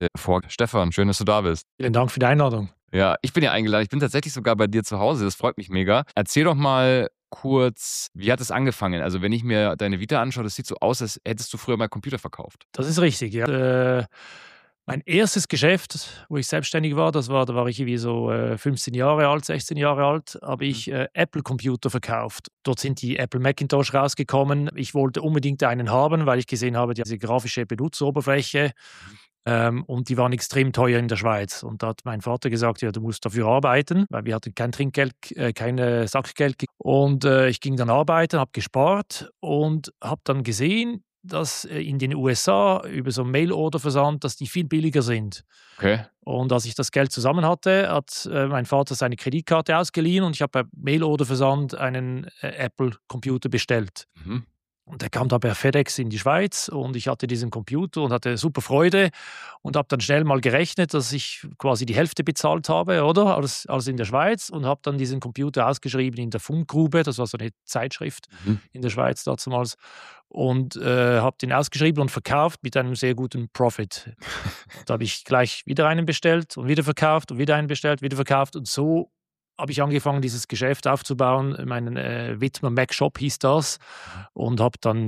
vor. Stefan, schön, dass du da bist. Vielen Dank für die Einladung. Ja, ich bin ja eingeladen. Ich bin tatsächlich sogar bei dir zu Hause. Das freut mich mega. Erzähl doch mal kurz, wie hat es angefangen? Also wenn ich mir deine Vita anschaue, das sieht so aus, als hättest du früher mal Computer verkauft. Das ist richtig, ja. Mein erstes Geschäft, wo ich selbstständig war, da war ich irgendwie so 15 Jahre alt, 16 Jahre alt, habe ich Apple-Computer verkauft. Dort sind die Apple Macintosh rausgekommen. Ich wollte unbedingt einen haben, weil ich gesehen habe, diese grafische Benutzeroberfläche. Und die waren extrem teuer in der Schweiz. Und da hat mein Vater gesagt, ja, du musst dafür arbeiten, weil wir hatten kein Trinkgeld, kein Sackgeld. Und ich ging dann arbeiten, habe gespart und habe dann gesehen, dass in den USA über so einen Mail-Order-Versand, dass die viel billiger sind. Okay. Und als ich das Geld zusammen hatte, hat mein Vater seine Kreditkarte ausgeliehen und ich habe bei Mail-Order-Versand einen Apple-Computer bestellt. Mhm. Und der kam da per FedEx in die Schweiz und ich hatte diesen Computer und hatte super Freude und habe dann schnell mal gerechnet, dass ich quasi die Hälfte bezahlt habe, oder? Als in der Schweiz und habe dann diesen Computer ausgeschrieben in der Funkgrube, das war so eine Zeitschrift in der Schweiz damals, und habe den ausgeschrieben und verkauft mit einem sehr guten Profit. Da habe ich gleich wieder einen bestellt und wieder verkauft und wieder einen bestellt, wieder verkauft und so habe ich angefangen, dieses Geschäft aufzubauen. Meinen Widmer Mac Shop hieß das und habe dann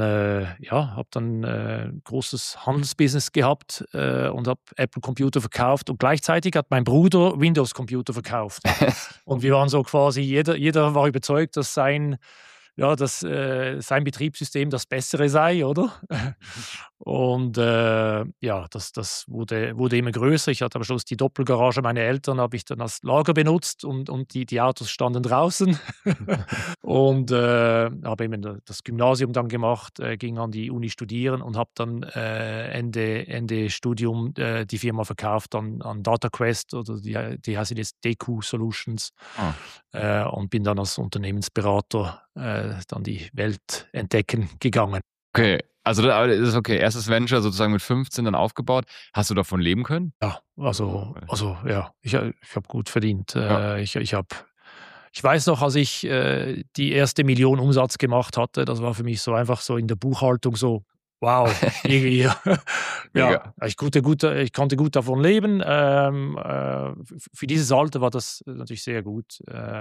großes Handelsbusiness gehabt und habe Apple Computer verkauft und gleichzeitig hat mein Bruder Windows Computer verkauft. Und wir waren so quasi, jeder war überzeugt, dass sein Betriebssystem das Bessere sei, oder? Und das wurde immer größer. Ich hatte am Schluss die Doppelgarage meiner Eltern, habe ich dann als Lager benutzt und die Autos standen draußen. Und habe eben das Gymnasium dann gemacht, ging an die Uni studieren und habe dann Ende Studium die Firma verkauft an DataQuest oder die heißt jetzt DQ Solutions und bin dann als Unternehmensberater dann die Welt entdecken gegangen. Okay, also das ist okay. Erstes Venture sozusagen mit 15 dann aufgebaut. Hast du davon leben können? Ja, ich habe gut verdient. Ja. Ich weiß noch, als ich die erste Million Umsatz gemacht hatte, das war für mich so einfach so in der Buchhaltung so, wow, irgendwie, Mega. ich konnte gut davon leben. Für dieses Alter war das natürlich sehr gut.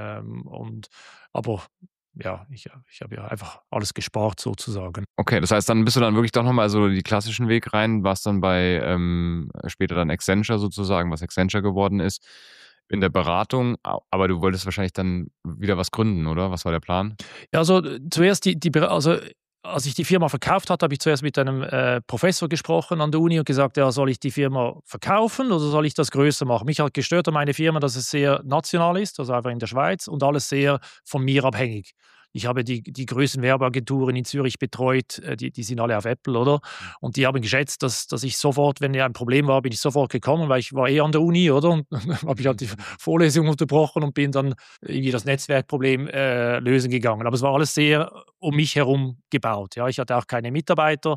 Aber ja, ich habe ja einfach alles gespart sozusagen. Okay, das heißt, dann bist du dann wirklich doch nochmal so die klassischen Weg rein, warst dann bei später dann Accenture sozusagen, was Accenture geworden ist, in der Beratung, aber du wolltest wahrscheinlich dann wieder was gründen, oder? Was war der Plan? Ja, also zuerst als ich die Firma verkauft hatte, habe ich zuerst mit einem Professor gesprochen an der Uni und gesagt, ja, soll ich die Firma verkaufen oder soll ich das größer machen? Mich hat gestört an meiner Firma, dass es sehr national ist, also einfach in der Schweiz und alles sehr von mir abhängig. Ich habe die größten Werbeagenturen in Zürich betreut, die sind alle auf Apple, oder? Und die haben geschätzt, dass ich sofort, wenn ja ein Problem war, bin ich sofort gekommen, weil ich war an der Uni, oder? Und habe ich halt die Vorlesung unterbrochen und bin dann irgendwie das Netzwerkproblem lösen gegangen. Aber es war alles sehr um mich herum gebaut. Ja, ich hatte auch keine Mitarbeiter.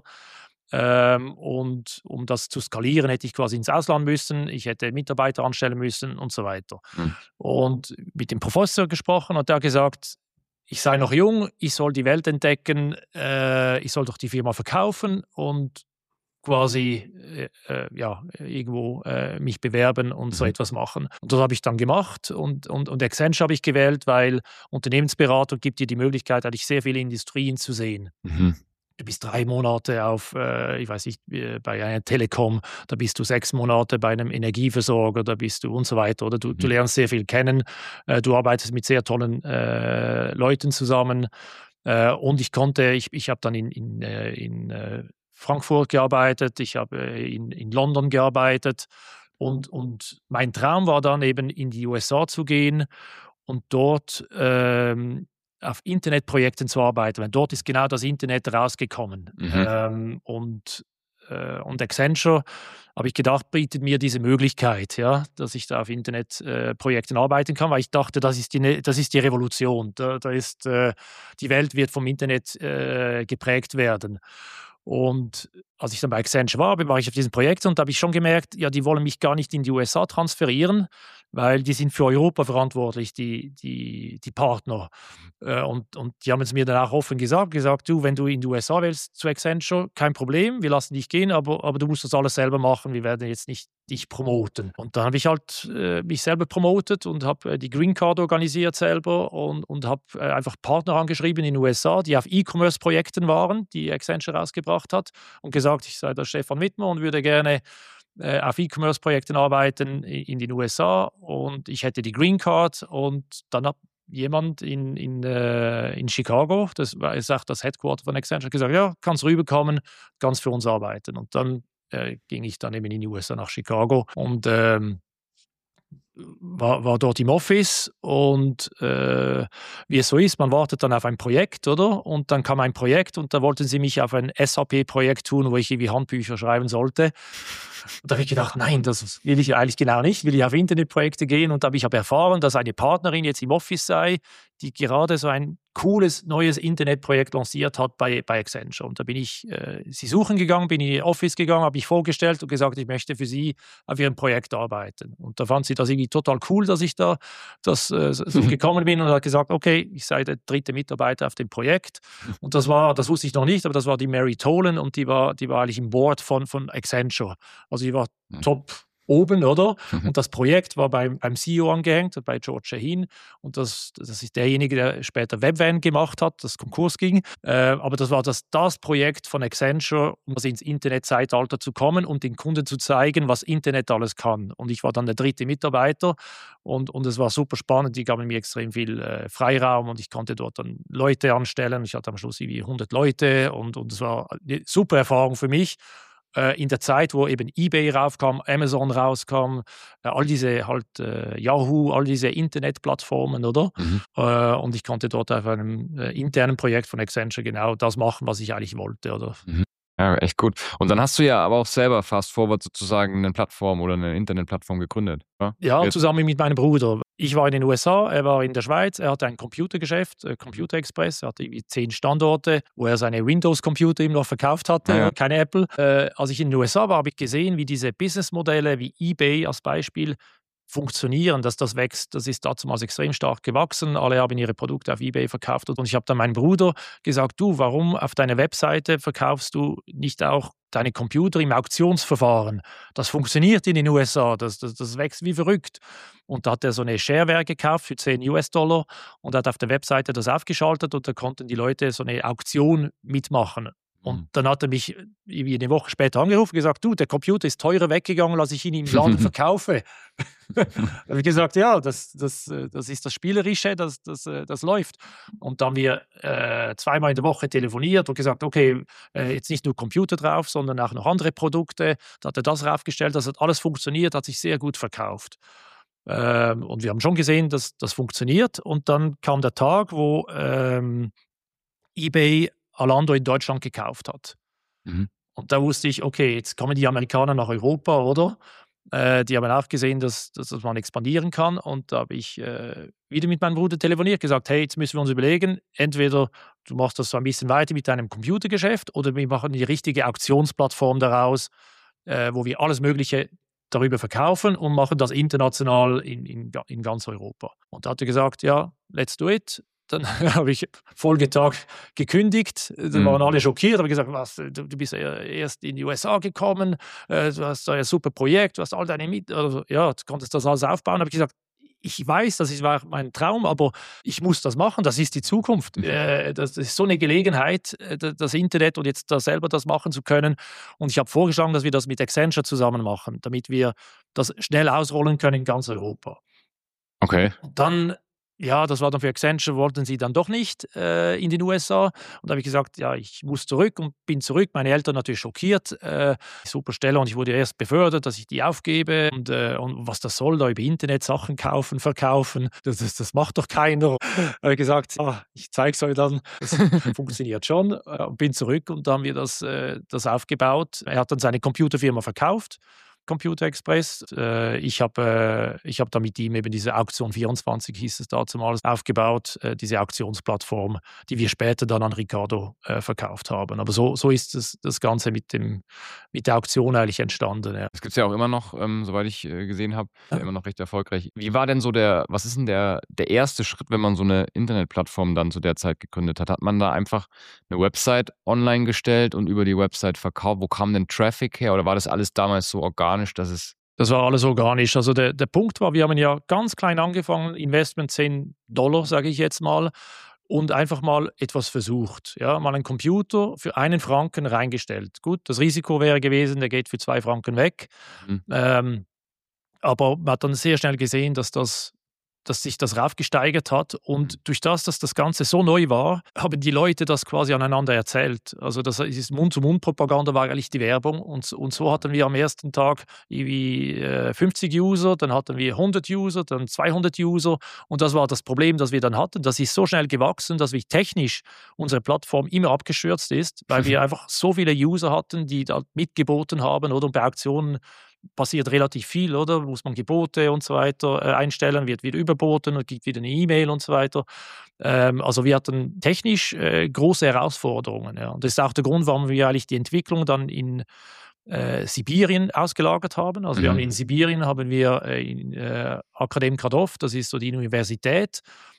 Und um das zu skalieren, hätte ich quasi ins Ausland müssen, ich hätte Mitarbeiter anstellen müssen und so weiter. Und mit dem Professor gesprochen und der hat gesagt, ich sei noch jung, ich soll die Welt entdecken, ich soll doch die Firma verkaufen und quasi irgendwo mich bewerben und so etwas machen. Und das habe ich dann gemacht und Accenture habe ich gewählt, weil Unternehmensberatung gibt dir die Möglichkeit, eigentlich sehr viele Industrien zu sehen. Du bist 3 Monate auf, ich weiß nicht, bei einer Telekom, da bist du 6 Monate bei einem Energieversorger, da bist du und so weiter. Oder du lernst sehr viel kennen, du arbeitest mit sehr tollen Leuten zusammen. Und ich habe dann in Frankfurt gearbeitet, ich habe in London gearbeitet. Und mein Traum war dann eben in die USA zu gehen und dort auf Internetprojekten zu arbeiten, weil dort ist genau das Internet rausgekommen. Und Accenture, habe ich gedacht, bietet mir diese Möglichkeit, ja, dass ich da auf Internetprojekten arbeiten kann, weil ich dachte, das ist die Revolution. Die Welt wird vom Internet geprägt werden. Und als ich dann bei Accenture war ich auf diesem Projekt und da habe ich schon gemerkt, ja, die wollen mich gar nicht in die USA transferieren, weil die sind für Europa verantwortlich, die Partner. Und die haben es mir dann auch offen gesagt, du, wenn du in die USA willst zu Accenture, kein Problem, wir lassen dich gehen, aber du musst das alles selber machen, wir werden jetzt nicht dich promoten. Und dann habe ich halt mich selber promotet und habe die Green Card organisiert selber und habe einfach Partner angeschrieben in den USA, die auf E-Commerce-Projekten waren, die Accenture rausgebracht hat und gesagt, ich sei der Stefan Wittmer und würde gerne auf E-Commerce-Projekten arbeiten in den USA und ich hätte die Green Card und dann hat jemand in Chicago, das ist auch das Headquarter von Accenture, gesagt, ja, kannst rüberkommen, kannst für uns arbeiten. Und dann ging ich dann eben in die USA nach Chicago und war dort im Office und wie es so ist, man wartet dann auf ein Projekt, oder? Und dann kam ein Projekt und da wollten sie mich auf ein SAP-Projekt tun, wo ich irgendwie Handbücher schreiben sollte. Und da habe ich gedacht, nein, das will ich eigentlich genau nicht, will ich auf Internetprojekte gehen und da habe ich erfahren, dass eine Partnerin jetzt im Office sei, die gerade so ein cooles neues Internetprojekt lanciert hat bei Accenture. Und da bin ich sie suchen gegangen, bin in ihr Office gegangen, habe mich vorgestellt und gesagt, ich möchte für sie auf ihrem Projekt arbeiten. Und da fand sie das irgendwie total cool, dass ich da so gekommen bin und hat gesagt, okay, ich sei der 3. Mitarbeiter auf dem Projekt. Und das wusste ich noch nicht, aber das war die Mary Tolan und die war eigentlich im Board von Accenture. Also die war top oben, oder? Und das Projekt war beim CEO angehängt, bei George Shaheen. Und das ist derjenige, der später Webvan gemacht hat, das Konkurs ging. Aber das war das Projekt von Accenture, um ins Internetzeitalter zu kommen und den Kunden zu zeigen, was Internet alles kann. Und ich war dann der 3. Mitarbeiter und es war super spannend. Die gaben mir extrem viel Freiraum und ich konnte dort dann Leute anstellen. Ich hatte am Schluss irgendwie 100 Leute und es war eine super Erfahrung für mich. In der Zeit, wo eben eBay raufkam, Amazon rauskam, all diese halt Yahoo, all diese Internetplattformen, oder? Und ich konnte dort auf einem internen Projekt von Accenture genau das machen, was ich eigentlich wollte, oder? Ja, echt gut. Und dann hast du ja aber auch selber fast forward sozusagen eine Plattform oder eine Internetplattform gegründet, oder? Ja, zusammen mit meinem Bruder. Ich war in den USA, er war in der Schweiz, er hatte ein Computergeschäft, Computer Express, er hatte irgendwie 10 Standorte, wo er seine Windows-Computer ihm noch verkauft hatte, keine Apple. Als ich in den USA war, habe ich gesehen, wie diese Businessmodelle wie eBay als Beispiel funktionieren, dass das wächst. Das ist damals extrem stark gewachsen. Alle haben ihre Produkte auf eBay verkauft. Und ich habe dann meinem Bruder gesagt, du, warum auf deiner Webseite verkaufst du nicht auch deine Computer im Auktionsverfahren? Das funktioniert in den USA, das wächst wie verrückt. Und da hat er so eine Shareware gekauft für $10 und hat auf der Webseite das aufgeschaltet und da konnten die Leute so eine Auktion mitmachen. Und dann hat er mich wie eine Woche später angerufen und gesagt, du, der Computer ist teurer weggegangen, als ich ihn im Laden verkaufe. Da habe ich gesagt, ja, das ist das Spielerische, das läuft. Und dann haben wir 2-mal in der Woche telefoniert und gesagt, okay, jetzt nicht nur Computer drauf, sondern auch noch andere Produkte. Da hat er das raufgestellt, das hat alles funktioniert, hat sich sehr gut verkauft. Und wir haben schon gesehen, dass das funktioniert. Und dann kam der Tag, wo eBay Alando in Deutschland gekauft hat. Und da wusste ich, okay, jetzt kommen die Amerikaner nach Europa, oder? Die haben auch gesehen, dass man expandieren kann. Und da habe ich wieder mit meinem Bruder telefoniert, gesagt, hey, jetzt müssen wir uns überlegen, entweder du machst das so ein bisschen weiter mit deinem Computergeschäft oder wir machen die richtige Auktionsplattform daraus, wo wir alles Mögliche darüber verkaufen und machen das international in ganz Europa. Und da hat er gesagt, ja, let's do it. Dann habe ich Folgetag gekündigt. Dann waren alle schockiert. Habe gesagt, was, du bist erst in die USA gekommen, du hast ein super Projekt, du hast all deine du konntest das alles aufbauen. Habe ich gesagt, ich weiß, das war mein Traum, aber ich muss das machen, das ist die Zukunft. Das ist so eine Gelegenheit, das Internet und jetzt da selber das machen zu können. Und ich habe vorgeschlagen, dass wir das mit Accenture zusammen machen, damit wir das schnell ausrollen können in ganz Europa. Okay. Und dann, das war dann für Accenture, wollten sie dann doch nicht in den USA. Und da habe ich gesagt, ja, ich muss zurück und bin zurück. Meine Eltern natürlich schockiert. Super Stelle und ich wurde erst befördert, dass ich die aufgebe. Und was das soll, da über Internet Sachen kaufen, verkaufen, das macht doch keiner. Da habe ich gesagt, ich zeige es euch dann. Das funktioniert schon. Und bin zurück und dann haben wir das aufgebaut. Er hat dann seine Computerfirma verkauft. Computer Express. Ich habe da mit ihm eben diese Auktion 24, hieß es damals, aufgebaut, diese Auktionsplattform, die wir später dann an Ricardo verkauft haben. Aber so ist das Ganze mit der Auktion eigentlich entstanden. Ja. Das gibt es ja auch immer noch, soweit ich gesehen habe, Ja. immer noch recht erfolgreich. Wie war denn so was ist denn der erste Schritt, wenn man so eine Internetplattform dann zu der Zeit gegründet hat? Hat man da einfach eine Website online gestellt und über die Website verkauft? Wo kam denn Traffic her? Oder war das alles damals so organisch, dass es... Das war alles organisch. Also der Punkt war, wir haben ja ganz klein angefangen, Investment $10, sage ich jetzt mal, und einfach mal etwas versucht. Ja, mal einen Computer für 1 Franken reingestellt. Gut, das Risiko wäre gewesen, der geht für 2 Franken weg. Mhm. Aber man hat dann sehr schnell gesehen, dass sich das raufgesteigert hat. Und durch dass das Ganze so neu war, haben die Leute das quasi aneinander erzählt. Also das ist Mund-zu-Mund-Propaganda war eigentlich die Werbung. Und so hatten wir am ersten Tag irgendwie 50 User, dann hatten wir 100 User, dann 200 User. Und das war das Problem, das wir dann hatten. Das ist so schnell gewachsen, dass technisch unsere Plattform immer abgestürzt ist, weil wir einfach so viele User hatten, die da mitgeboten haben. Oder bei Auktionen passiert relativ viel, oder? Muss man Gebote und so weiter einstellen, wird wieder überboten und gibt wieder eine E-Mail und so weiter. Also wir hatten technisch große Herausforderungen. Ja. Und das ist auch der Grund, warum wir eigentlich die Entwicklung dann in Sibirien ausgelagert haben. Also wir haben in Sibirien in Akadem Kharkov, das ist so die Universität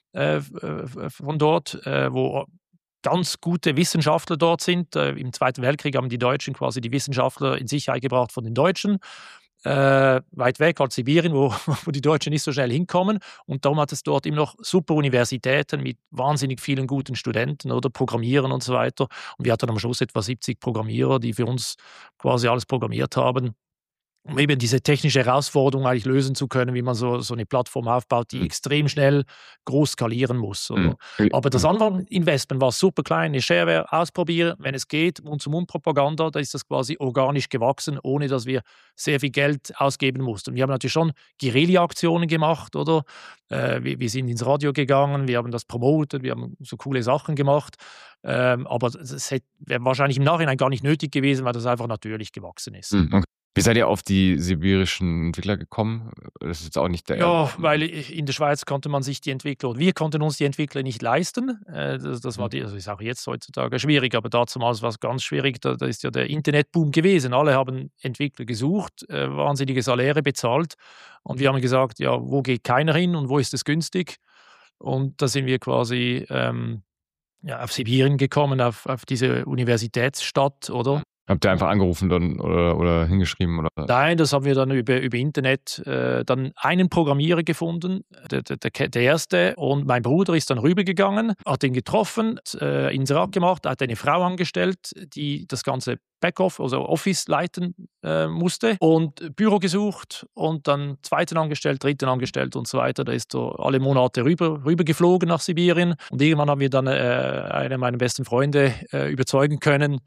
von dort, wo ganz gute Wissenschaftler dort sind. Im Zweiten Weltkrieg haben die Deutschen quasi die Wissenschaftler in Sicherheit gebracht von den Deutschen. Weit weg als Sibirien, wo die Deutschen nicht so schnell hinkommen. Und darum hat es dort immer noch super Universitäten mit wahnsinnig vielen guten Studenten oder Programmierern und so weiter. Und wir hatten am Schluss etwa 70 Programmierer, die für uns quasi alles programmiert haben, um eben diese technische Herausforderung eigentlich lösen zu können, wie man so eine Plattform aufbaut, die extrem schnell groß skalieren muss. Oder? Aber das Anfangsinvestment war super klein, eine Shareware ausprobieren, wenn es geht, Mund-zu-Mund-Propaganda, da ist das quasi organisch gewachsen, ohne dass wir sehr viel Geld ausgeben mussten. Wir haben natürlich schon Guerilla-Aktionen gemacht, oder? Wir sind ins Radio gegangen, wir haben das promotet, wir haben so coole Sachen gemacht, aber es wäre wahrscheinlich im Nachhinein gar nicht nötig gewesen, weil das einfach natürlich gewachsen ist. Okay. Wie seid ihr auf die sibirischen Entwickler gekommen? Das ist jetzt auch nicht der... Ja, weil in der Schweiz konnte man sich die Entwickler, wir konnten uns die Entwickler nicht leisten. Das war das ist auch jetzt heutzutage schwierig, aber damals war es ganz schwierig. Da ist ja der Internetboom gewesen. Alle haben Entwickler gesucht, wahnsinnige Saläre bezahlt. Und wir haben gesagt, ja, wo geht keiner hin und wo ist es günstig? Und da sind wir quasi auf Sibirien gekommen, auf diese Universitätsstadt, oder? Habt ihr einfach angerufen dann oder hingeschrieben? Oder? Nein, das haben wir dann über Internet dann einen Programmierer gefunden, der erste. Und mein Bruder ist dann rübergegangen, hat ihn getroffen, Inserat gemacht, hat eine Frau angestellt, die das ganze Backoffice, also Office leiten musste und Büro gesucht und dann zweiten angestellt, dritten angestellt und so weiter. Da ist so alle Monate rüber geflogen nach Sibirien und irgendwann haben wir dann einen meiner besten Freunde überzeugen können.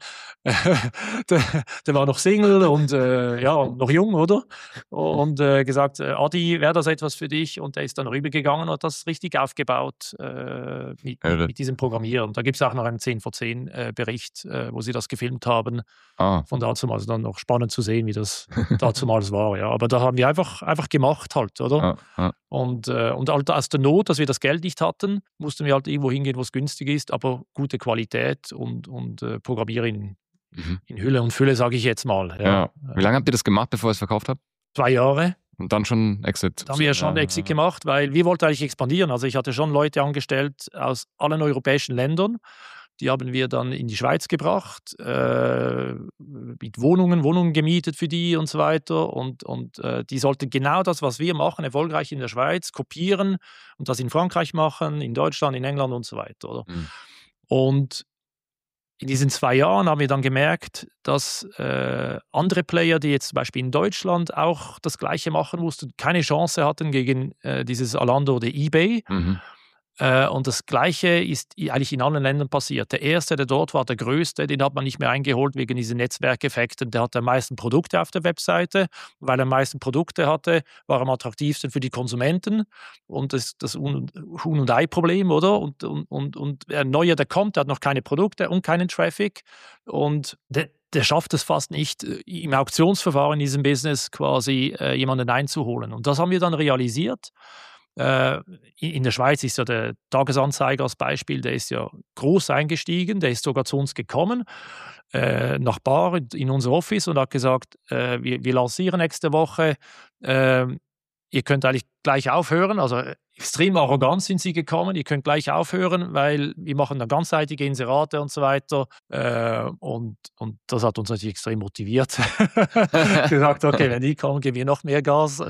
Der war noch Single und noch jung, oder? Und gesagt, Adi, wäre das etwas für dich? Und der ist dann rübergegangen und hat das richtig aufgebaut mit diesem Programmieren. Da gibt es auch noch einen 10 vor 10 Bericht, wo sie das gefilmt haben. Von damals dann noch spannend zu sehen, wie das damals war. Ja. Aber da haben wir einfach gemacht halt, oder? Und halt aus der Not, dass wir das Geld nicht hatten, mussten wir halt irgendwo hingehen, wo es günstig ist, aber gute Qualität und Programmieren in Hülle und Fülle, sage ich jetzt mal. Ja. Wie lange habt ihr das gemacht, bevor ihr es verkauft habt? 2 Jahre. Und dann schon Exit? Da haben wir schon Exit gemacht, weil wir wollten eigentlich expandieren. Also ich hatte schon Leute angestellt aus allen europäischen Ländern. Die haben wir dann in die Schweiz gebracht, mit Wohnungen gemietet für die und so weiter. Und die sollten genau das, was wir machen, erfolgreich in der Schweiz, kopieren und das in Frankreich machen, in Deutschland, in England und so weiter. Oder? Und in diesen 2 Jahren haben wir dann gemerkt, dass andere Player, die jetzt zum Beispiel in Deutschland auch das Gleiche machen mussten, keine Chance hatten gegen dieses Zalando oder eBay. Und das Gleiche ist eigentlich in allen Ländern passiert. Der Erste, der dort war, der Größte, den hat man nicht mehr eingeholt wegen diesen Netzwerkeffekten. Der hatte am meisten Produkte auf der Webseite. Weil er am meisten Produkte hatte, war er am attraktivsten für die Konsumenten. Und das Huhn- und Ei-Problem, oder? Und ein Neuer, der kommt, der hat noch keine Produkte und keinen Traffic. Und der schafft es fast nicht, im Auktionsverfahren in diesem Business quasi jemanden einzuholen. Und das haben wir dann realisiert. In der Schweiz ist ja der Tagesanzeiger als Beispiel, der ist ja groß eingestiegen, der ist sogar zu uns gekommen, nach Bar in unser Office und hat gesagt, wir lancieren nächste Woche, ihr könnt eigentlich gleich aufhören, also extrem arrogant sind sie gekommen, ihr könnt gleich aufhören, weil wir machen dann ganzseitige Inserate und so weiter. Und das hat uns natürlich extrem motiviert. Gesagt, okay, wenn die kommen, geben wir noch mehr Gas.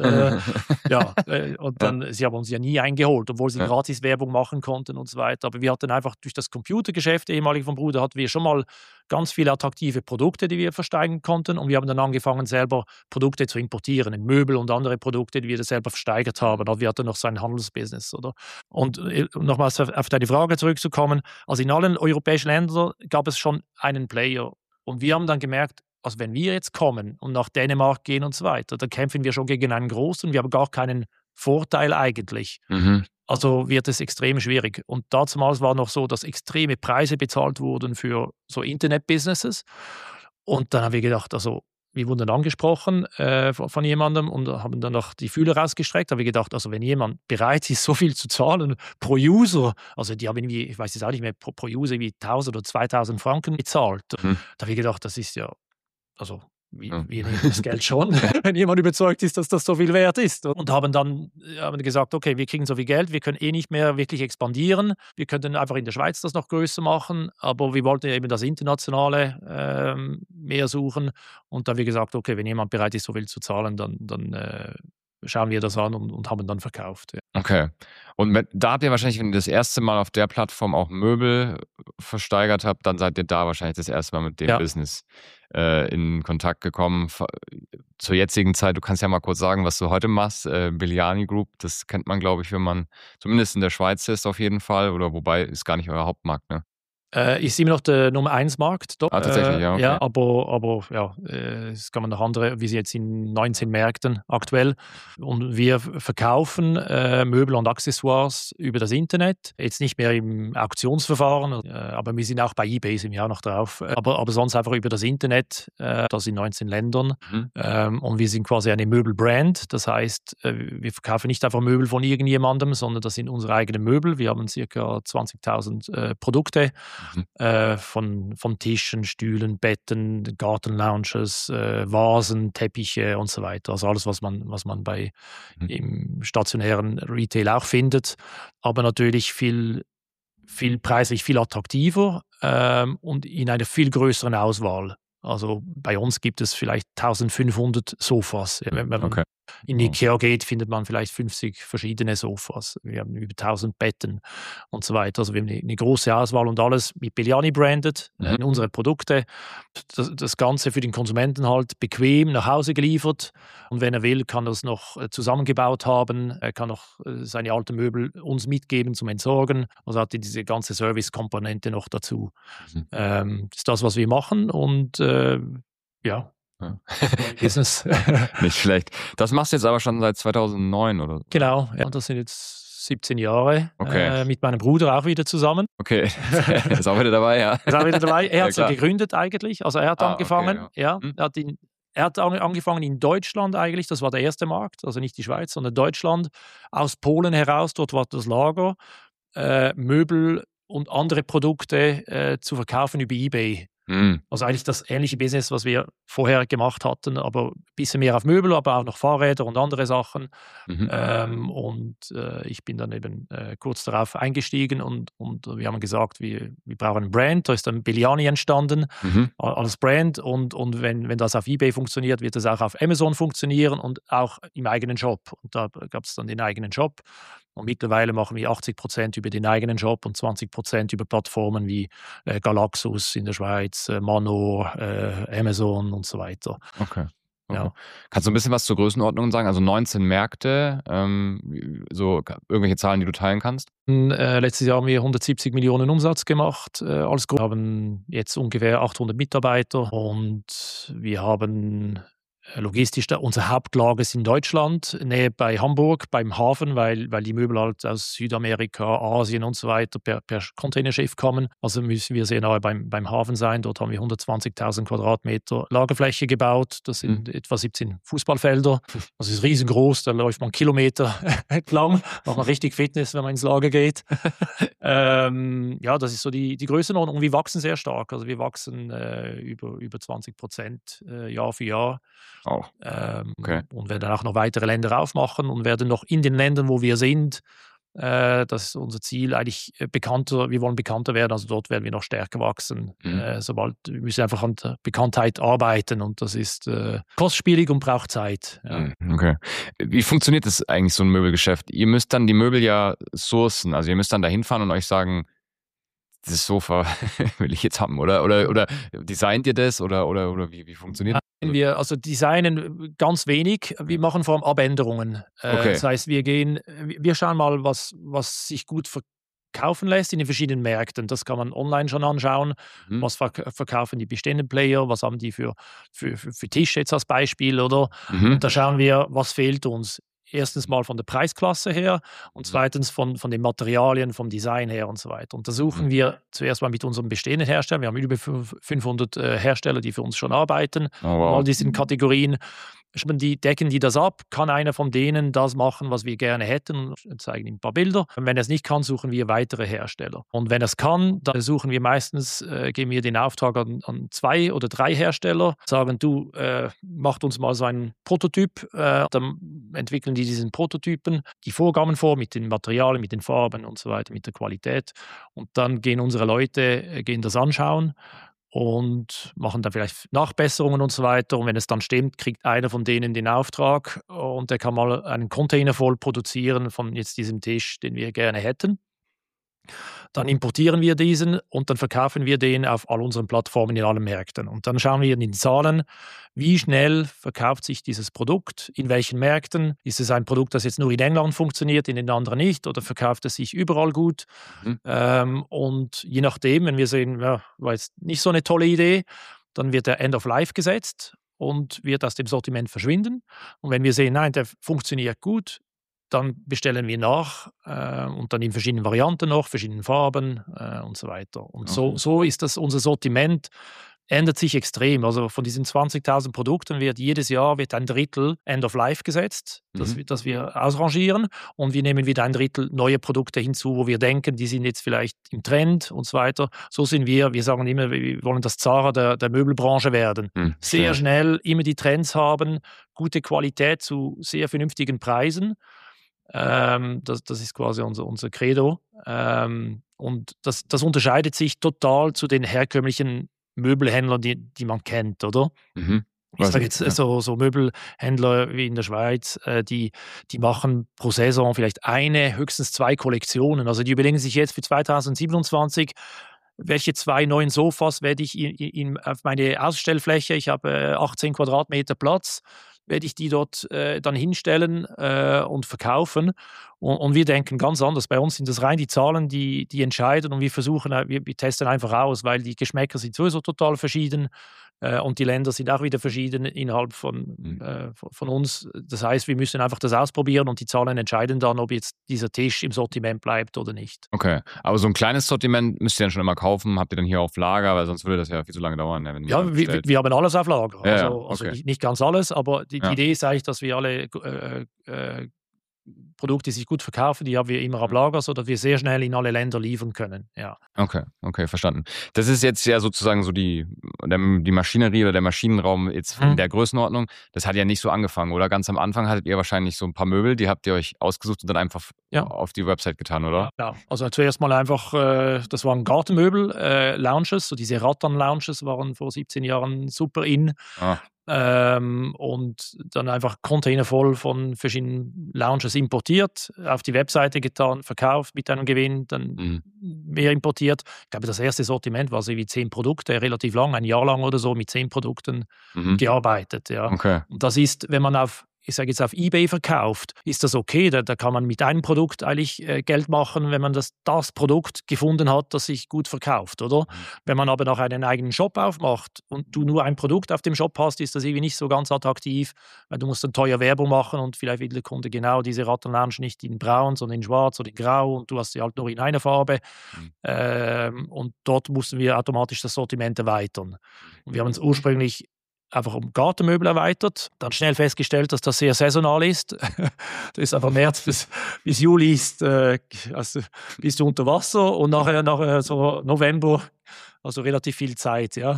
Und dann, sie haben uns ja nie eingeholt, obwohl sie gratis Werbung machen konnten und so weiter. Aber wir hatten einfach durch das Computergeschäft, ehemalig vom Bruder, hatten wir schon mal ganz viele attraktive Produkte, die wir versteigern konnten. Und wir haben dann angefangen, selber Produkte zu importieren, in Möbel und andere Produkte, die wir selber versteigert haben. Wir hatten noch so ein Handelsbusiness, oder? Und nochmals auf deine Frage zurückzukommen, also in allen europäischen Ländern gab es schon einen Player. Und wir haben dann gemerkt, also wenn wir jetzt kommen und nach Dänemark gehen und so weiter, dann kämpfen wir schon gegen einen Großen und wir haben gar keinen Vorteil eigentlich. Mhm. Also wird es extrem schwierig. Und damals war noch so, dass extreme Preise bezahlt wurden für so Internet-Businesses. Und dann haben wir gedacht, also wir wurden dann angesprochen von jemandem und haben dann noch die Fühler rausgestreckt. Da haben wir gedacht, also wenn jemand bereit ist, so viel zu zahlen pro User, also die haben irgendwie, ich weiß jetzt auch nicht mehr, pro User wie 1.000 oder 2.000 Franken bezahlt. Da haben wir gedacht, das ist ja, also wir nehmen das Geld schon, wenn jemand überzeugt ist, dass das so viel wert ist. Und haben dann gesagt, okay, wir kriegen so viel Geld, wir können eh nicht mehr wirklich expandieren. Wir könnten einfach in der Schweiz das noch größer machen, aber wir wollten eben das Internationale mehr suchen. Und da haben wir gesagt, okay, wenn jemand bereit ist, so viel zu zahlen, dann schauen wir das an und haben dann verkauft. Ja. Okay. Und da habt ihr wahrscheinlich, wenn ihr das erste Mal auf der Plattform auch Möbel versteigert habt, dann seid ihr da wahrscheinlich das erste Mal mit dem Business in Kontakt gekommen. Zur jetzigen Zeit, du kannst ja mal kurz sagen, was du heute machst. Belliani Group, das kennt man, glaube ich, wenn man zumindest in der Schweiz ist auf jeden Fall. Oder wobei, ist gar nicht euer Hauptmarkt, ne? Ist immer noch der Nummer 1 Markt dort. Tatsächlich, ja. Okay. Ja, aber es kann man noch andere, wie sie jetzt in 19 Märkten aktuell. Und wir verkaufen Möbel und Accessoires über das Internet. Jetzt nicht mehr im Auktionsverfahren, aber wir sind auch bei eBay, sind wir auch noch drauf. Aber sonst einfach über das Internet, das in 19 Ländern. Und wir sind quasi eine Möbelbrand. Das heißt, wir verkaufen nicht einfach Möbel von irgendjemandem, sondern das sind unsere eigenen Möbel. Wir haben ca. 20.000 Produkte. Von Tischen, Stühlen, Betten, Gartenlounges, Vasen, Teppiche und so weiter. Also alles, was man im stationären Retail auch findet. Aber natürlich viel preislich viel attraktiver und in einer viel größeren Auswahl. Also bei uns gibt es vielleicht 1.500 Sofas. Wenn man in Ikea geht, findet man vielleicht 50 verschiedene Sofas. Wir haben über 1.000 Betten und so weiter. Also wir haben eine große Auswahl und alles mit Belliani branded in unsere Produkte. Das Ganze für den Konsumenten halt bequem nach Hause geliefert. Und wenn er will, kann er es noch zusammengebaut haben. Er kann noch seine alten Möbel uns mitgeben zum Entsorgen. Also hat er diese ganze Service-Komponente noch dazu. Das ist das, was wir machen und Business. Nicht schlecht. Das machst du jetzt aber schon seit 2009, oder? Genau, ja, das sind jetzt 17 Jahre. Okay. Mit meinem Bruder auch wieder zusammen. Okay, ist auch wieder dabei, ja. Ist auch wieder dabei. Er hat Ja, sie gegründet eigentlich. Also er hat angefangen, okay, er hat angefangen in Deutschland eigentlich, das war der erste Markt, also nicht die Schweiz, sondern Deutschland, aus Polen heraus, dort war das Lager, Möbel und andere Produkte zu verkaufen über eBay. Also eigentlich das ähnliche Business, was wir vorher gemacht hatten, aber ein bisschen mehr auf Möbel, aber auch noch Fahrräder und andere Sachen. Ich bin dann eben kurz darauf eingestiegen und wir haben gesagt, wir brauchen einen Brand. Da ist dann Belliani entstanden als Brand und wenn das auf eBay funktioniert, wird das auch auf Amazon funktionieren und auch im eigenen Shop. Und da gab es dann den eigenen Shop. Und mittlerweile machen wir 80% über den eigenen Shop und 20% über Plattformen wie Galaxus in der Schweiz, Manor, Amazon und so weiter. Okay. Ja. Kannst du ein bisschen was zur Größenordnung sagen? Also 19 Märkte, so irgendwelche Zahlen, die du teilen kannst? Letztes Jahr haben wir 170 Millionen Umsatz gemacht als Gruppe. Wir haben jetzt ungefähr 800 Mitarbeiter und wir haben logistisch, unser Hauptlager ist in Deutschland, Nähe bei Hamburg, beim Hafen, weil die Möbel halt aus Südamerika, Asien und so weiter per Containerschiff kommen. Also müssen wir sehr nahe beim Hafen sein. Dort haben wir 120.000 Quadratmeter Lagerfläche gebaut. Das sind etwa 17 Fußballfelder. Das ist riesengroß, da läuft man Kilometer entlang. Macht man richtig Fitness, wenn man ins Lager geht. Ja, das ist so die Größenordnung. Und wir wachsen sehr stark. Also wir wachsen über 20% Jahr für Jahr. Oh. Okay. Und werden auch noch weitere Länder aufmachen und werden noch in den Ländern, wo wir sind, das ist unser Ziel, eigentlich wir wollen bekannter werden, also dort werden wir noch stärker wachsen. Wir müssen einfach an der Bekanntheit arbeiten und das ist kostspielig und braucht Zeit. Ja. Okay. Wie funktioniert das eigentlich, so ein Möbelgeschäft? Ihr müsst dann die Möbel ja sourcen, also ihr müsst dann da hinfahren und euch sagen, dieses Sofa will ich jetzt haben, oder designt ihr das oder wie funktioniert das? Wir designen ganz wenig, wir machen vor allem Abänderungen. Okay. Das heißt, wir schauen mal, was sich gut verkaufen lässt in den verschiedenen Märkten. Das kann man online schon anschauen. Was verkaufen die bestehenden Player, was haben die für Tische jetzt als Beispiel, oder? Und da schauen wir, was fehlt uns. Erstens mal von der Preisklasse her und zweitens von den Materialien, vom Design her und so weiter. Und da suchen wir zuerst mal mit unseren bestehenden Herstellern. Wir haben über 500 Hersteller, die für uns schon arbeiten, in all diesen Kategorien. Die decken die das ab, kann einer von denen das machen, was wir gerne hätten und zeigen ihm ein paar Bilder. Und wenn er es nicht kann, suchen wir weitere Hersteller. Und wenn er es kann, dann suchen wir meistens, geben wir den Auftrag an 2 oder 3 Hersteller, sagen, du, macht uns mal so einen Prototyp, dann entwickeln die diesen Prototypen, die Vorgaben vor mit den Materialien, mit den Farben und so weiter, mit der Qualität. Und dann gehen unsere Leute, das anschauen und machen dann vielleicht Nachbesserungen und so weiter. Und wenn es dann stimmt, kriegt einer von denen den Auftrag und der kann mal einen Container voll produzieren von jetzt diesem Tisch, den wir gerne hätten. Dann importieren wir diesen und dann verkaufen wir den auf all unseren Plattformen in allen Märkten. Und dann schauen wir in den Zahlen, wie schnell verkauft sich dieses Produkt, in welchen Märkten. Ist es ein Produkt, das jetzt nur in England funktioniert, in den anderen nicht, oder verkauft es sich überall gut? Und je nachdem, wenn wir sehen, ja, war jetzt nicht so eine tolle Idee, dann wird der End of Life gesetzt und wird aus dem Sortiment verschwinden. Und wenn wir sehen, nein, der funktioniert gut, dann bestellen wir nach und dann in verschiedenen Varianten noch, verschiedenen Farben und so weiter. Und so ist das unser Sortiment, ändert sich extrem. Also von diesen 20.000 Produkten wird jedes Jahr ein Drittel End of Life gesetzt, das wir ausrangieren, und wir nehmen wieder ein Drittel neue Produkte hinzu, wo wir denken, die sind jetzt vielleicht im Trend und so weiter. So sind wir sagen immer, wir wollen das Zara der Möbelbranche werden. Sehr schnell immer die Trends haben, gute Qualität zu sehr vernünftigen Preisen. Das ist quasi unser Credo. Und das unterscheidet sich total zu den herkömmlichen Möbelhändlern, die man kennt, oder? Ich sage jetzt so Möbelhändler wie in der Schweiz, die machen pro Saison vielleicht eine, höchstens 2 Kollektionen. Also die überlegen sich jetzt für 2027, welche 2 neuen Sofas werde ich auf meine Ausstellfläche, ich habe 18 Quadratmeter Platz, werde ich die dort dann hinstellen und verkaufen. Und wir denken ganz anders. Bei uns sind das rein die Zahlen, die entscheiden, und wir testen einfach aus, weil die Geschmäcker sind sowieso total verschieden und die Länder sind auch wieder verschieden innerhalb von uns. Das heißt, wir müssen einfach das ausprobieren und die Zahlen entscheiden dann, ob jetzt dieser Tisch im Sortiment bleibt oder nicht. Okay, aber so ein kleines Sortiment müsst ihr dann schon immer kaufen, habt ihr dann hier auf Lager, weil sonst würde das ja viel zu lange dauern. Ne, wir haben alles auf Lager. Also okay. nicht ganz alles, aber die Idee ist eigentlich, dass wir alle Produkte, die sich gut verkaufen, die haben wir immer auf Lager, sodass wir sehr schnell in alle Länder liefern können. Ja. Okay, verstanden. Das ist jetzt ja sozusagen so die Maschinerie oder der Maschinenraum jetzt in der Größenordnung. Das hat ja nicht so angefangen, oder? Ganz am Anfang hattet ihr wahrscheinlich so ein paar Möbel, die habt ihr euch ausgesucht und dann einfach auf die Website getan, oder? Ja, also zuerst mal einfach, das waren Gartenmöbel, Lounges, so diese Rattan-Lounges waren vor 17 Jahren super in. Und dann einfach Container voll von verschiedenen Lounges importiert, auf die Webseite getan, verkauft mit einem Gewinn, dann mehr importiert. Ich glaube, das erste Sortiment war so wie 10 Produkte, relativ lang, ein Jahr lang oder so, mit 10 Produkten gearbeitet. Ja. Okay. Und das ist, wenn man auf ich sage jetzt auf eBay verkauft, ist das okay. Da kann man mit einem Produkt eigentlich Geld machen, wenn man das Produkt gefunden hat, das sich gut verkauft, oder? Wenn man aber noch einen eigenen Shop aufmacht und du nur ein Produkt auf dem Shop hast, ist das irgendwie nicht so ganz attraktiv, weil du musst dann teuer Werbung machen und vielleicht will der Kunde genau diese Rattenlounge nicht in braun, sondern in schwarz oder in grau und du hast sie halt nur in einer Farbe. Und dort mussten wir automatisch das Sortiment erweitern. Und wir haben uns ursprünglich einfach um Gartenmöbel erweitert, dann schnell festgestellt, dass das sehr saisonal ist. Das ist einfach März bis Juli also bist du unter Wasser und nachher so November, also relativ viel Zeit, ja.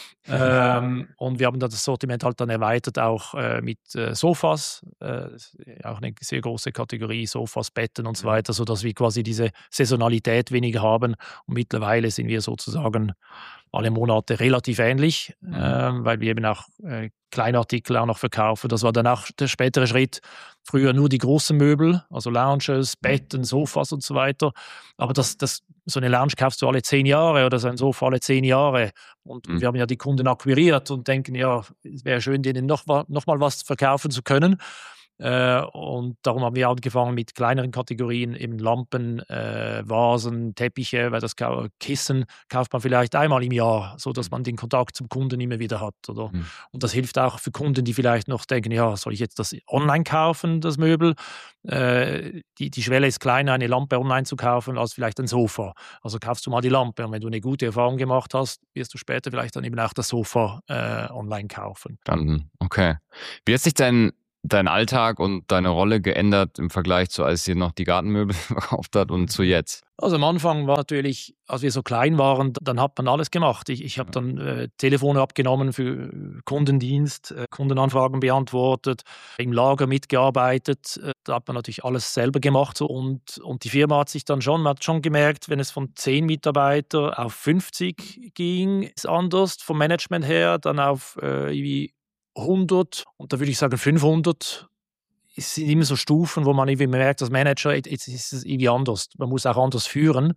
Und wir haben dann das Sortiment halt dann erweitert, auch mit Sofas, auch eine sehr große Kategorie, Sofas, Betten und so weiter, sodass wir quasi diese Saisonalität weniger haben. Und mittlerweile sind wir sozusagen alle Monate relativ ähnlich, weil wir eben auch kleine Artikel auch noch verkaufen. Das war dann auch der spätere Schritt. Früher nur die großen Möbel, also Lounges, Betten, Sofas und so weiter. Aber so eine Lounge kaufst du alle 10 Jahre oder so ein Sofa alle 10 Jahre. Und wir haben ja die Kunden akquiriert und denken, ja, es wäre schön, denen noch mal was verkaufen zu können. Und darum haben wir angefangen mit kleineren Kategorien, eben Lampen, Vasen, Teppiche, weil das Kissen kauft man vielleicht einmal im Jahr, sodass man den Kontakt zum Kunden immer wieder hat. Oder? Und das hilft auch für Kunden, die vielleicht noch denken, ja, soll ich jetzt das online kaufen, das Möbel? Die Schwelle ist kleiner, eine Lampe online zu kaufen, als vielleicht ein Sofa. Also kaufst du mal die Lampe und wenn du eine gute Erfahrung gemacht hast, wirst du später vielleicht dann eben auch das Sofa online kaufen. Verstanden. Okay. Wie hat sich dein Alltag und deine Rolle geändert im Vergleich zu, als ihr noch die Gartenmöbel verkauft habt und zu jetzt? Also am Anfang war natürlich, als wir so klein waren, dann hat man alles gemacht. Ich habe dann Telefone abgenommen für Kundendienst, Kundenanfragen beantwortet, im Lager mitgearbeitet. Da hat man natürlich alles selber gemacht. Und die Firma hat sich dann man hat schon gemerkt, wenn es von 10 Mitarbeitern auf 50 ging, ist anders vom Management her, dann auf irgendwie 100 und da würde ich sagen 500. Es sind immer so Stufen, wo man irgendwie merkt, als Manager, jetzt ist es irgendwie anders. Man muss auch anders führen.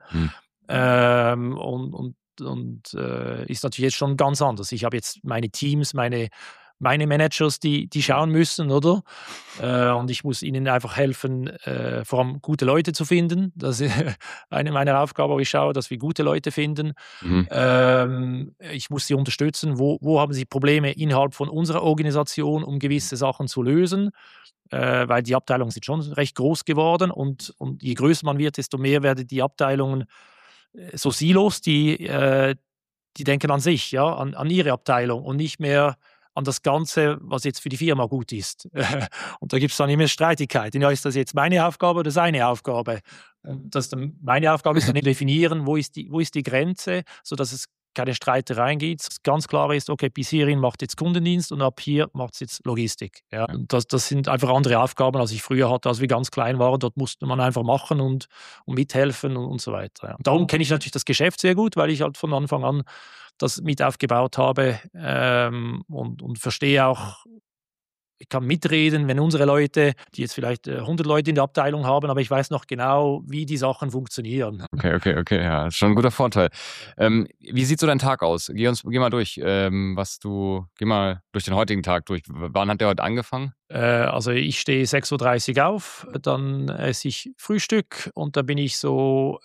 Ist natürlich jetzt schon ganz anders. Ich habe jetzt meine Teams, meine Managers, die schauen müssen, oder? Und ich muss ihnen einfach helfen, vor allem gute Leute zu finden. Das ist eine meiner Aufgaben, wo ich schaue, dass wir gute Leute finden. Ich muss sie unterstützen. Wo haben sie Probleme innerhalb von unserer Organisation, um gewisse Sachen zu lösen? Weil die Abteilungen sind schon recht groß geworden und je größer man wird, desto mehr werden die Abteilungen so Silos, die denken an sich, ja, an ihre Abteilung und nicht mehr an das Ganze, was jetzt für die Firma gut ist. Und da gibt es dann immer Streitigkeiten. Ja, ist das jetzt meine Aufgabe oder seine Aufgabe? Und meine Aufgabe ist dann definieren, wo ist die Grenze, sodass es keine Streitereien gibt. Ganz klar ist, okay, bis hierhin macht jetzt Kundendienst und ab hier macht es jetzt Logistik. Ja. Und das sind einfach andere Aufgaben, als ich früher hatte, als wir ganz klein waren. Dort musste man einfach machen und mithelfen und so weiter. Ja. Und darum kenne ich natürlich das Geschäft sehr gut, weil ich halt von Anfang an das mit aufgebaut habe und verstehe auch, ich kann mitreden, wenn unsere Leute, die jetzt vielleicht 100 Leute in der Abteilung haben, aber ich weiß noch genau, wie die Sachen funktionieren. Okay, ja, das ist schon ein guter Vorteil. Wie sieht so dein Tag aus? Geh mal durch, geh mal durch den heutigen Tag durch. Wann hat der heute angefangen? Also ich stehe 6.30 Uhr auf, dann esse ich Frühstück und dann bin ich so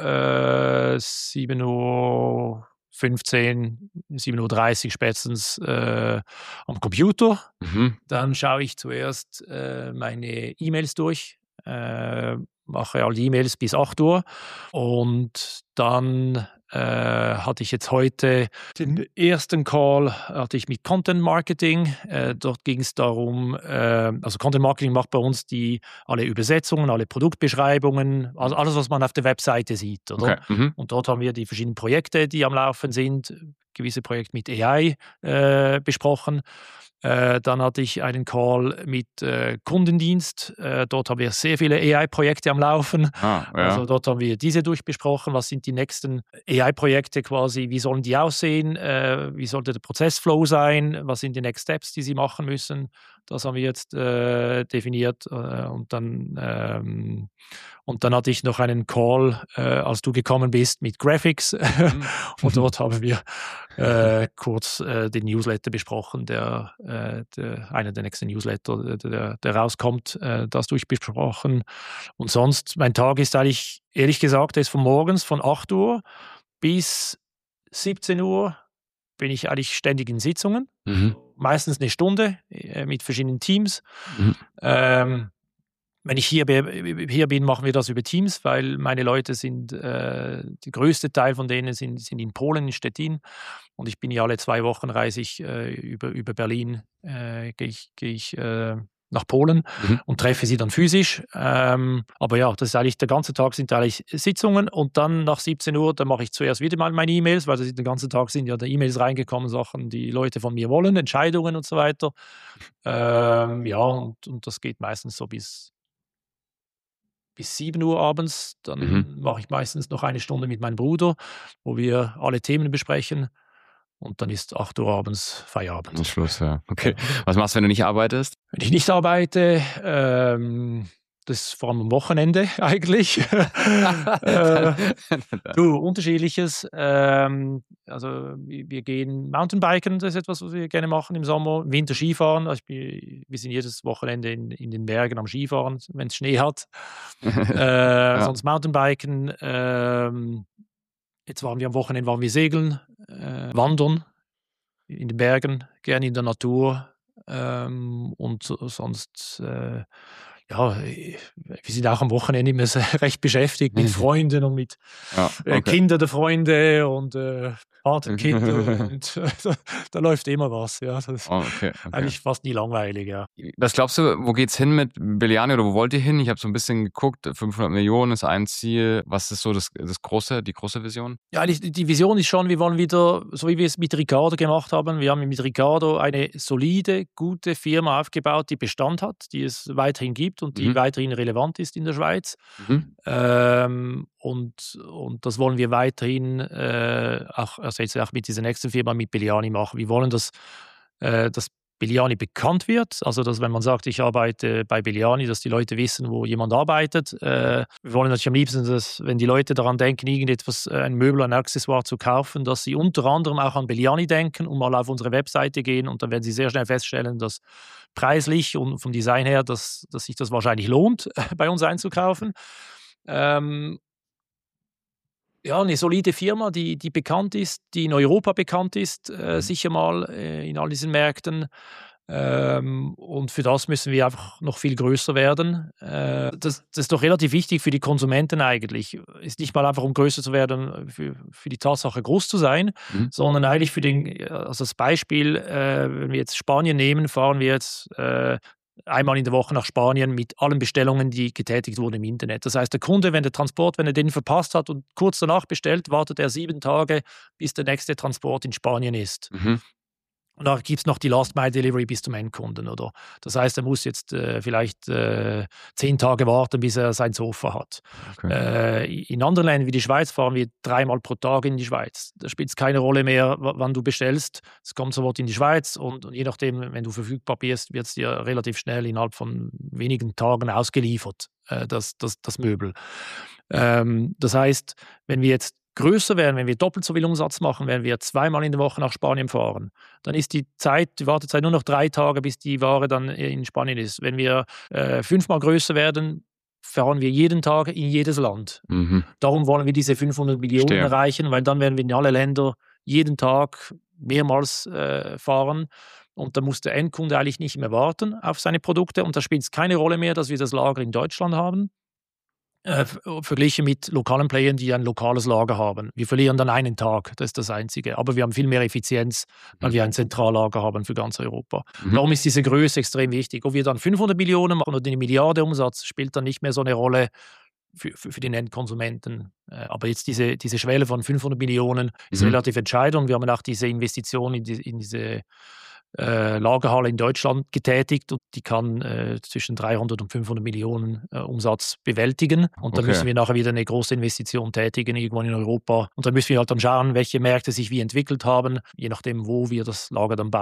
7:15 7:30 Uhr spätestens am Computer. Dann schaue ich zuerst meine E-Mails durch, mache all die E-Mails bis 8 Uhr und dann hatte ich jetzt heute den ersten Call hatte ich mit Content Marketing. Dort ging es darum, also Content Marketing macht bei uns alle Übersetzungen, alle Produktbeschreibungen, also alles, was man auf der Webseite sieht. Oder? Okay. Und dort haben wir die verschiedenen Projekte, die am Laufen sind, gewisse Projekte mit AI besprochen. Dann hatte ich einen Call mit Kundendienst. Dort haben wir sehr viele AI-Projekte am Laufen. Ja. Also dort haben wir diese durchbesprochen. Was sind die nächsten AI-Projekte quasi? Wie sollen die aussehen? Wie sollte der Prozessflow sein? Was sind die Next Steps, die sie machen müssen? Das haben wir jetzt definiert. Und dann hatte ich noch einen Call, als du gekommen bist, mit Graphics. Und dort haben wir kurz den Newsletter besprochen, einer der nächsten Newsletter, der rauskommt, das durchbesprochen. Und sonst, mein Tag ist eigentlich, ehrlich gesagt, ist von morgens von 8 Uhr bis 17 Uhr bin ich eigentlich ständig in Sitzungen. Meistens eine Stunde mit verschiedenen Teams. Wenn ich hier bin, machen wir das über Teams, weil meine Leute sind, der größte Teil von denen sind in Polen, in Stettin. Und ich bin ja alle 2 Wochen reise ich über Berlin, gehe ich nach Polen und treffe sie dann physisch. Aber ja, das ist eigentlich, der ganze Tag sind eigentlich Sitzungen und dann nach 17 Uhr, dann mache ich zuerst wieder mal meine E-Mails, weil den ganzen Tag sind ja da E-Mails reingekommen, Sachen, die Leute von mir wollen, Entscheidungen und so weiter. Ja, und das geht meistens so bis 7 Uhr abends. Dann mache ich meistens noch eine Stunde mit meinem Bruder, wo wir alle Themen besprechen. Und dann ist 8 Uhr abends Feierabend. Und Schluss, ja. Okay. Was machst du, wenn du nicht arbeitest? Wenn ich nicht arbeite, das ist vor allem am Wochenende eigentlich. Unterschiedliches. Also wir gehen Mountainbiken, das ist etwas, was wir gerne machen im Sommer. Im Winter Skifahren. Also wir sind jedes Wochenende in den Bergen am Skifahren, wenn es Schnee hat. Sonst Mountainbiken. Jetzt waren wir am Wochenende segeln, wandern in den Bergen, gerne in der Natur. Und sonst, wir sind auch am Wochenende immer recht beschäftigt mit Freunden und mit Kindern der Freunde und Patenkinder. Und da läuft immer was. Ja. Das ist eigentlich fast nie langweilig. Ja. Was glaubst du, wo geht's hin mit Beliani oder wo wollt ihr hin? Ich habe so ein bisschen geguckt, 500 Millionen ist ein Ziel. Was ist so die große Vision? Ja, die Vision ist schon, wir wollen wieder, so wie wir es mit Ricardo gemacht haben, wir haben mit Ricardo eine solide, gute Firma aufgebaut, die Bestand hat, die es weiterhin gibt und die weiterhin relevant ist in der Schweiz. Und das wollen wir weiterhin jetzt auch mit dieser nächsten Firma, mit Beliani machen. Wir wollen, dass Beliani bekannt wird, also dass, wenn man sagt, ich arbeite bei Beliani, dass die Leute wissen, wo jemand arbeitet. Wir wollen natürlich am liebsten, dass, wenn die Leute daran denken, irgendetwas, ein Möbel, ein Accessoire zu kaufen, dass sie unter anderem auch an Beliani denken und mal auf unsere Webseite gehen und dann werden sie sehr schnell feststellen, dass preislich und vom Design her, dass sich das wahrscheinlich lohnt, bei uns einzukaufen. Ja, eine solide Firma, die bekannt ist, die in Europa bekannt ist, sicher mal in all diesen Märkten. Und für das müssen wir einfach noch viel größer werden. Das ist doch relativ wichtig für die Konsumenten eigentlich. Ist nicht mal einfach, um größer zu werden, für die Tatsache groß zu sein, sondern eigentlich also das Beispiel, wenn wir jetzt Spanien nehmen, fahren wir jetzt einmal in der Woche nach Spanien mit allen Bestellungen, die getätigt wurden im Internet. Das heißt, der Kunde, wenn er den verpasst hat und kurz danach bestellt, wartet er 7 Tage, bis der nächste Transport in Spanien ist. Und da gibt es noch die Last-Mile-Delivery bis zum Endkunden. Oder? Das heißt, er muss jetzt vielleicht 10 Tage warten, bis er sein Sofa hat. Okay. In anderen Ländern wie die Schweiz fahren wir 3-mal pro Tag in die Schweiz. Da spielt es keine Rolle mehr, wann du bestellst. Es kommt sofort in die Schweiz und je nachdem, wenn du verfügbar bist, wird es dir relativ schnell innerhalb von wenigen Tagen ausgeliefert, das Möbel. Das heißt, wenn wir jetzt größer werden, wenn wir doppelt so viel Umsatz machen, wenn wir 2-mal in der Woche nach Spanien fahren, dann ist die Wartezeit nur noch 3 Tage, bis die Ware dann in Spanien ist. Wenn wir 5-mal größer werden, fahren wir jeden Tag in jedes Land. Darum wollen wir diese 500 Millionen erreichen, weil dann werden wir in alle Länder jeden Tag mehrmals fahren. Und da muss der Endkunde eigentlich nicht mehr warten auf seine Produkte. Und da spielt es keine Rolle mehr, dass wir das Lager in Deutschland haben, verglichen mit lokalen Playern, die ein lokales Lager haben. Wir verlieren dann einen Tag, das ist das Einzige. Aber wir haben viel mehr Effizienz, weil wir ein Zentrallager haben für ganz Europa. Darum ist diese Größe extrem wichtig. Ob wir dann 500 Millionen machen oder 1 Milliarde Umsatz, spielt dann nicht mehr so eine Rolle für den Endkonsumenten. Aber jetzt diese Schwelle von 500 Millionen ist relativ entscheidend. Wir haben auch diese Investition in diese Lagerhalle in Deutschland getätigt und die kann zwischen 300 und 500 Millionen Umsatz bewältigen. Und dann müssen wir nachher wieder eine große Investition tätigen, irgendwann in Europa. Und dann müssen wir halt dann schauen, welche Märkte sich wie entwickelt haben, je nachdem, wo wir das Lager dann bauen.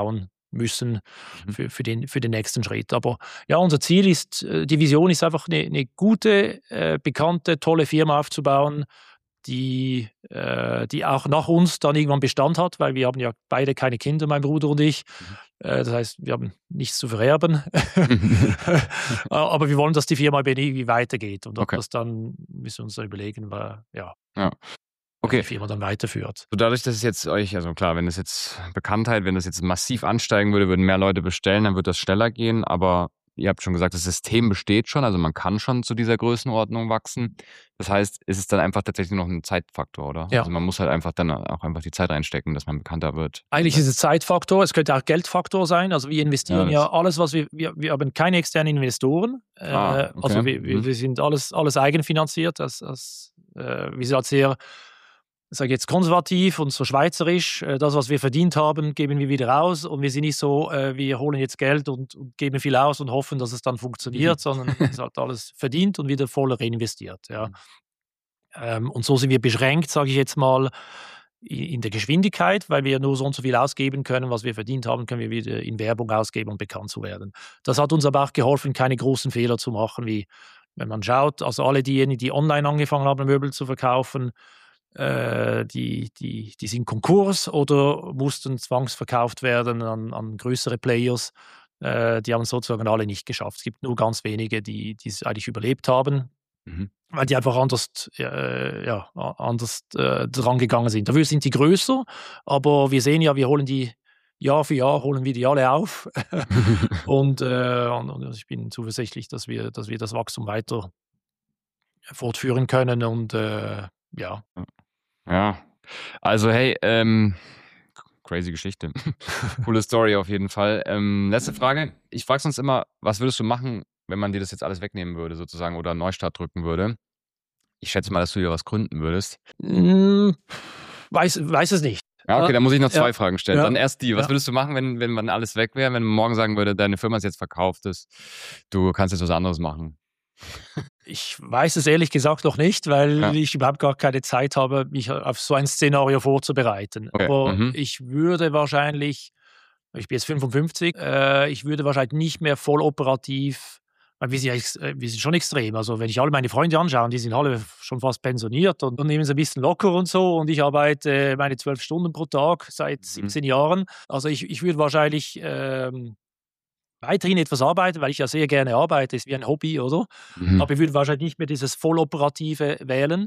müssen für den nächsten Schritt. Aber ja, unser Ziel ist, die Vision ist einfach eine gute, bekannte, tolle Firma aufzubauen, die auch nach uns dann irgendwann Bestand hat, weil wir haben ja beide keine Kinder, mein Bruder und ich. Das heißt, wir haben nichts zu vererben. Aber wir wollen, dass die Firma irgendwie weitergeht. Und ob das dann, müssen wir uns dann überlegen, Okay. die Firma dann weiterführt. So dadurch, dass es jetzt euch, also klar, wenn das jetzt Bekanntheit, wenn das jetzt massiv ansteigen würde, würden mehr Leute bestellen, dann wird das schneller gehen. Aber ihr habt schon gesagt, das System besteht schon, also man kann schon zu dieser Größenordnung wachsen. Das heißt, ist es dann einfach tatsächlich noch ein Zeitfaktor, oder? Ja. Also man muss halt einfach dann auch einfach die Zeit reinstecken, dass man bekannter wird. Eigentlich ist es Zeitfaktor, es könnte auch Geldfaktor sein. Also wir investieren alles, was wir haben keine externen Investoren. Okay. Also wir sind alles eigenfinanziert. Wir sind halt sehr, ich sage jetzt, konservativ und so schweizerisch. Das, was wir verdient haben, geben wir wieder aus. Und wir sind nicht so, wir holen jetzt Geld und geben viel aus und hoffen, dass es dann funktioniert, sondern es ist halt alles verdient und wieder voll reinvestiert. Ja. Und so sind wir beschränkt, sage ich jetzt mal, in der Geschwindigkeit, weil wir nur so und so viel ausgeben können, was wir verdient haben, können wir wieder in Werbung ausgeben und bekannt zu werden. Das hat uns aber auch geholfen, keine großen Fehler zu machen, wie wenn man schaut, also alle diejenigen, die online angefangen haben, Möbel zu verkaufen, die sind Konkurs oder mussten zwangsverkauft werden an größere Players. Die haben es sozusagen alle nicht geschafft. Es gibt nur ganz wenige, die es eigentlich überlebt haben, weil die einfach anders dran gegangen sind. Dafür sind die größer, aber wir sehen ja, wir holen die Jahr für Jahr, holen wir die alle auf. und ich bin zuversichtlich, dass wir das Wachstum weiter fortführen können und ja. Ja, also hey, crazy Geschichte. Coole Story auf jeden Fall. Letzte Frage. Ich frage sonst immer, was würdest du machen, wenn man dir das jetzt alles wegnehmen würde sozusagen oder Neustart drücken würde? Ich schätze mal, dass du dir was gründen würdest. Weiß es nicht. Ja, okay, dann muss ich noch 2 Fragen stellen. Ja. Dann erst die. Was würdest du machen, wenn man alles weg wäre, wenn man morgen sagen würde, deine Firma ist jetzt verkauft, du kannst jetzt was anderes machen? Ich weiß es ehrlich gesagt noch nicht, weil ich überhaupt gar keine Zeit habe, mich auf so ein Szenario vorzubereiten. Okay. Aber ich würde wahrscheinlich, ich bin jetzt 55, ich würde wahrscheinlich nicht mehr voll operativ, weil wir sind schon extrem. Also wenn ich alle meine Freunde anschaue, die sind alle schon fast pensioniert und nehmen es ein bisschen locker und so. Und ich arbeite meine 12 Stunden pro Tag seit 17 Jahren. Also ich würde wahrscheinlich weiterhin etwas arbeiten, weil ich ja sehr gerne arbeite, ist wie ein Hobby, oder? Aber ich würde wahrscheinlich nicht mehr dieses Volloperative wählen.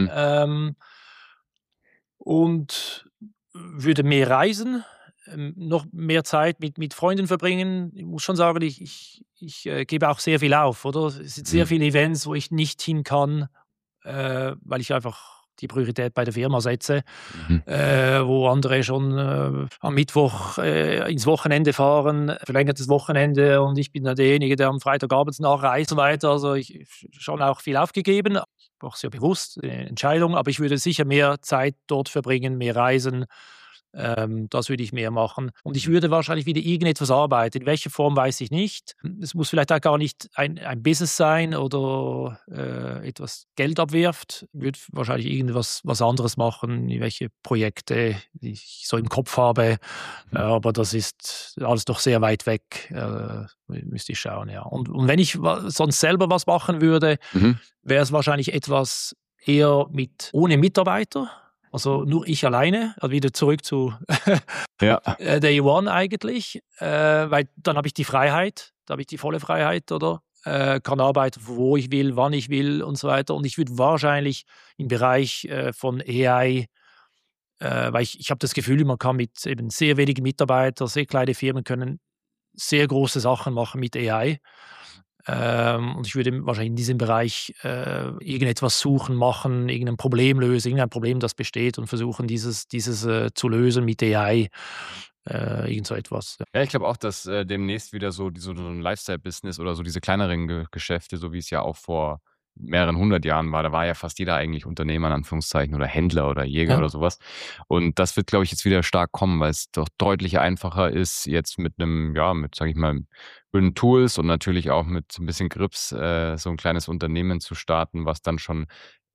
Und würde mehr reisen, noch mehr Zeit mit Freunden verbringen. Ich muss schon sagen, ich gebe auch sehr viel auf, oder? Es sind sehr viele Events, wo ich nicht hin kann, weil ich einfach die Priorität bei der Firma setze, wo andere schon am Mittwoch ins Wochenende fahren, verlängertes Wochenende, und ich bin dann derjenige, der am Freitagabend nachreist und so weiter. Also ich schon auch viel aufgegeben, auch sehr bewusst eine Entscheidung, aber ich würde sicher mehr Zeit dort verbringen, mehr reisen. Das würde ich mehr machen. Und ich würde wahrscheinlich wieder irgendetwas arbeiten. In welcher Form, weiß ich nicht. Es muss vielleicht auch gar nicht ein Business sein oder etwas Geld abwirft. Ich würde wahrscheinlich irgendwas anderes machen, welche Projekte ich so im Kopf habe. Aber das ist alles noch sehr weit weg. Müsste ich schauen, ja. Und wenn ich sonst selber was machen würde, wäre es wahrscheinlich etwas eher ohne Mitarbeiter. Also nur ich alleine, also wieder zurück zu Day One eigentlich, weil dann habe ich die Freiheit, da habe ich die volle Freiheit, oder? Kann arbeiten, wo ich will, wann ich will und so weiter. Und ich würde wahrscheinlich im Bereich von AI, weil ich habe das Gefühl, man kann mit eben sehr wenigen Mitarbeitern, sehr kleine Firmen können sehr große Sachen machen mit AI. Und ich würde wahrscheinlich in diesem Bereich irgendetwas suchen, machen, irgendein Problem lösen, irgendein Problem, das besteht, und versuchen, dieses zu lösen mit AI. Irgend so etwas. Ja, ich glaube auch, dass demnächst wieder so ein Lifestyle-Business oder so diese kleineren Geschäfte, so wie es ja auch vor mehreren 100 Jahren war, da war ja fast jeder eigentlich Unternehmer in Anführungszeichen oder Händler oder Jäger oder sowas. Und das wird, glaube ich, jetzt wieder stark kommen, weil es doch deutlich einfacher ist, jetzt mit sage ich mal, mit Tools und natürlich auch mit ein bisschen Grips so ein kleines Unternehmen zu starten, was dann schon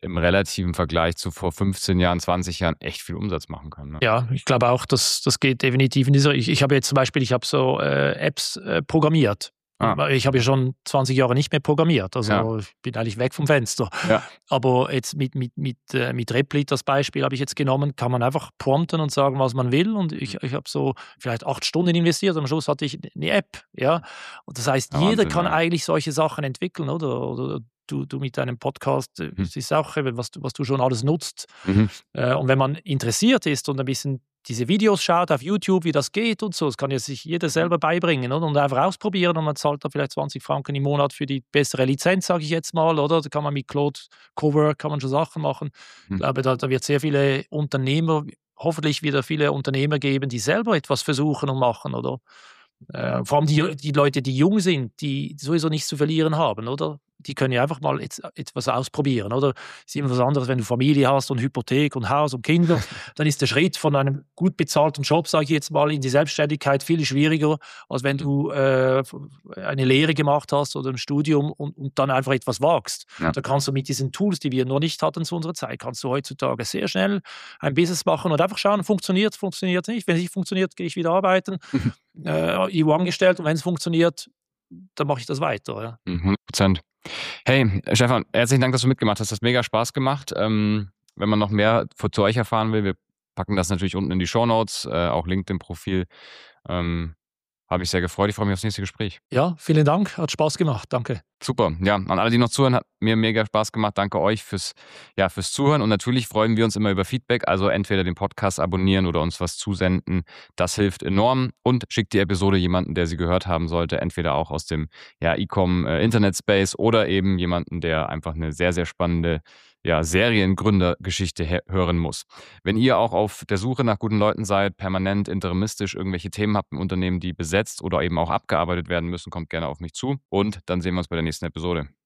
im relativen Vergleich zu vor 15 Jahren, 20 Jahren echt viel Umsatz machen kann. Ne? Ja, ich glaube auch, das geht definitiv in dieser. Ich habe jetzt zum Beispiel, ich habe so Apps programmiert. Ich habe ja schon 20 Jahre nicht mehr programmiert, also ich bin eigentlich weg vom Fenster. Ja. Aber jetzt mit Replit, das Beispiel habe ich jetzt genommen, kann man einfach prompten und sagen, was man will. Und ich habe so vielleicht 8 Stunden investiert und am Schluss hatte ich eine App. Ja? Und das heißt, jeder kann eigentlich solche Sachen entwickeln, oder du mit deinem Podcast, es ist auch eben, was du schon alles nutzt. Und wenn man interessiert ist und ein bisschen diese Videos schaut auf YouTube, wie das geht und so, das kann ja sich jeder selber beibringen, oder? Und einfach ausprobieren und man zahlt da vielleicht 20 Franken im Monat für die bessere Lizenz, sage ich jetzt mal, oder? Da kann man mit Claude Cowork kann man schon Sachen machen. Ich glaube, da wird sehr viele Unternehmer, hoffentlich wieder viele Unternehmer geben, die selber etwas versuchen und machen, oder? Vor allem die Leute, die jung sind, die sowieso nichts zu verlieren haben, oder? Die können ja einfach mal etwas ausprobieren, oder? Es ist immer was anderes, wenn du Familie hast und Hypothek und Haus und Kinder, dann ist der Schritt von einem gut bezahlten Job, sage ich jetzt mal, in die Selbstständigkeit viel schwieriger, als wenn du eine Lehre gemacht hast oder ein Studium und dann einfach etwas wagst. Ja. Da kannst du mit diesen Tools, die wir noch nicht hatten zu unserer Zeit, kannst du heutzutage sehr schnell ein Business machen und einfach schauen, funktioniert nicht. Wenn es nicht funktioniert, gehe ich wieder arbeiten, irgendwo angestellt, und wenn es funktioniert, dann mache ich das weiter. Ja. 100%. Hey, Stefan, herzlichen Dank, dass du mitgemacht hast. Das hat mega Spaß gemacht. Wenn man noch mehr zu euch erfahren will, wir packen das natürlich unten in die Shownotes, auch LinkedIn-Profil. Habe ich sehr gefreut. Ich freue mich aufs nächste Gespräch. Ja, vielen Dank. Hat Spaß gemacht. Danke. Super. Ja, an alle, die noch zuhören, hat mir mega Spaß gemacht. Danke euch fürs Zuhören. Und natürlich freuen wir uns immer über Feedback. Also entweder den Podcast abonnieren oder uns was zusenden. Das hilft enorm. Und schickt die Episode jemanden, der sie gehört haben sollte. Entweder auch aus dem E-Com-Internet-Space oder eben jemanden, der einfach eine sehr, sehr spannende Seriengründergeschichte hören muss. Wenn ihr auch auf der Suche nach guten Leuten seid, permanent, interimistisch irgendwelche Themen habt im Unternehmen, die besetzt oder eben auch abgearbeitet werden müssen, kommt gerne auf mich zu. Und dann sehen wir uns bei der nächsten Episode.